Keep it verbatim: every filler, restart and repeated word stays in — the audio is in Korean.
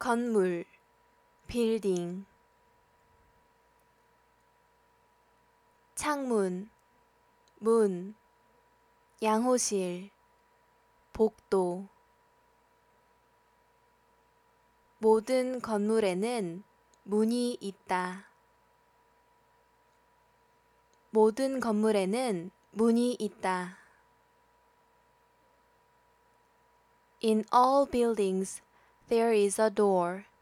건물, building. 창문, 문, 양호실, 복도. 모든 건물에는 문이 있다. 모든 건물에는 문이 있다. In all buildings, there is a door.